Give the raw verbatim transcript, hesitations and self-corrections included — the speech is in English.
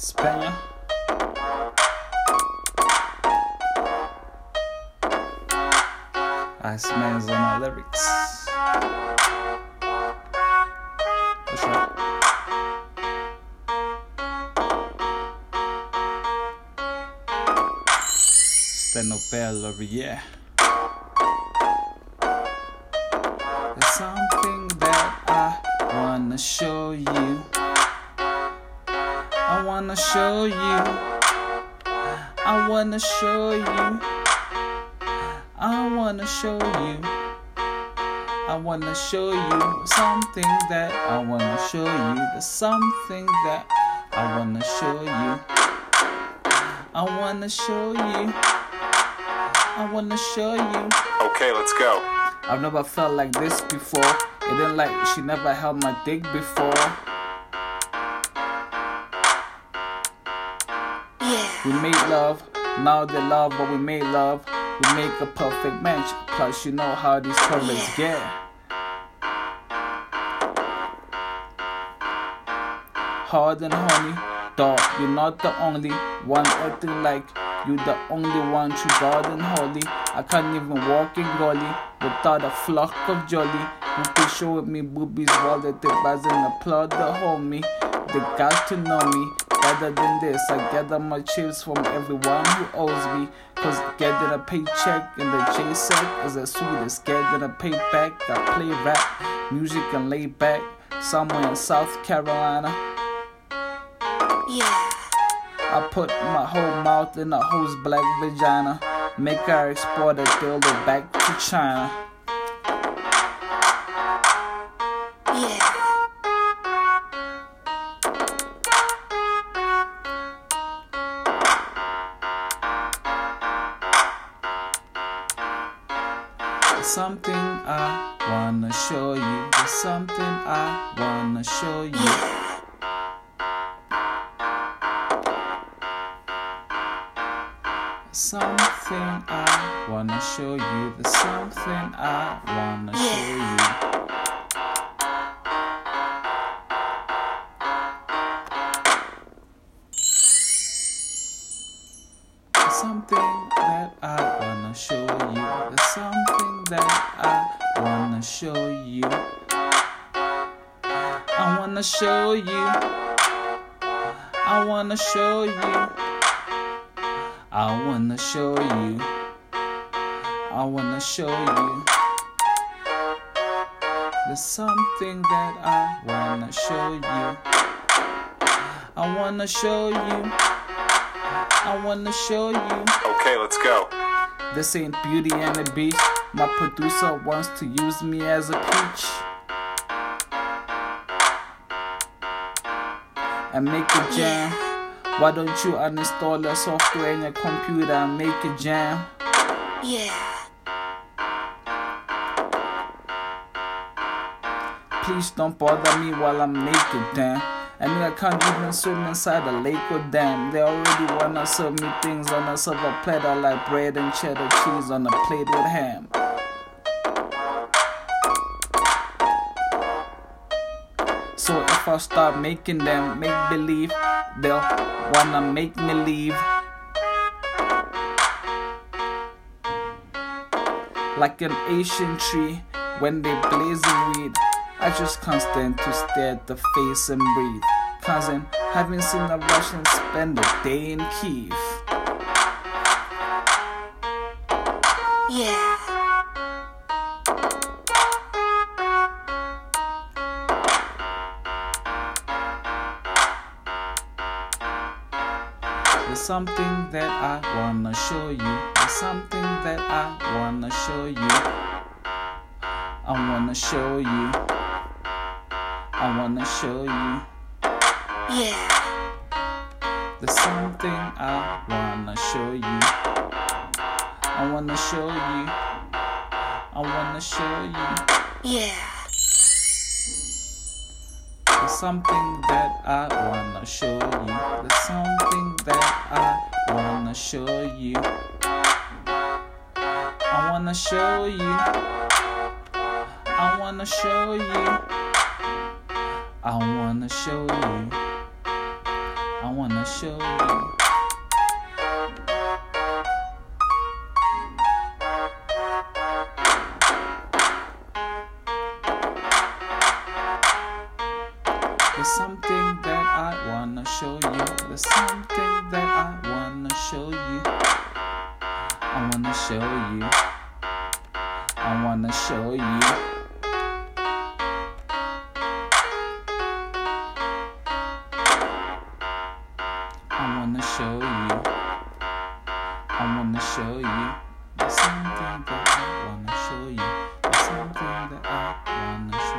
Spaniel. Iceman's on our lyrics. That's right. Stenopel yeah. There's something that I wanna show you. I wanna show you. I wanna show you. I wanna show you. I wanna show you something that I wanna show you. There's something that I wanna show you. I wanna show you. I wanna show you. Okay, let's go. I've never felt like this before. It ain't like she never held my dick before. Yeah. We made love, now they love, but we made love. We make a perfect match. Plus, you know how these colors get. Hard and honey, dog, you're not the only one acting like you the only one true God and holy. I can't even walk in gully without a flock of jolly. You can show with me boobies while they buzz and applaud the homie. They got to know me better than this. I gather my chips from everyone who owes me. Cause getting a paycheck in the J-Sec is the sweetest. Getting a payback, I play rap, music and lay back somewhere in South Carolina. Yeah. I put my whole mouth in a hoe's black vagina. Make her export a dildo back to China. Yeah. There's something I wanna show you. There's something I wanna show you. Something I wanna show you. There's something I wanna show you. There's something that I wanna show you. There's something that I wanna show you. I wanna show you. I wanna show you. I wanna show you. I wanna show you. There's something that I wanna show you. I wanna show you. I wanna show you. Okay, let's go. This ain't Beauty and the Beast. My producer wants to use me as a peach and make a jam. Why don't you uninstall the software in your computer and make a jam? Yeah. Please don't bother me while I'm naked, damn. I mean, I can't even swim inside a lake or dam. They already wanna serve me things on a silver platter like bread and cheddar cheese on a plate with ham. So if I start making them make believe, they'll wanna make me leave. Like an Asian tree when they blazing weed, I just can't stand to stare at the face and breathe. Cousin, haven't seen a Russian spend a day in Kiev. Yeah. There's something that I wanna show you. There's something that I wanna show you. I wanna show you. I wanna show you. Yeah. There's something I wanna show you. I wanna show you. I wanna show you. Yeah. There's something that I wanna show you. There's something that I wanna show you. I wanna show you. I wanna show you. I wanna show you. I wanna show you. There's something that I wanna show you. There's something that I wanna show you. I wanna show you. I wanna show you. I wanna show you. I wanna show you. There's something that I wanna show you. There's something that I wanna show you.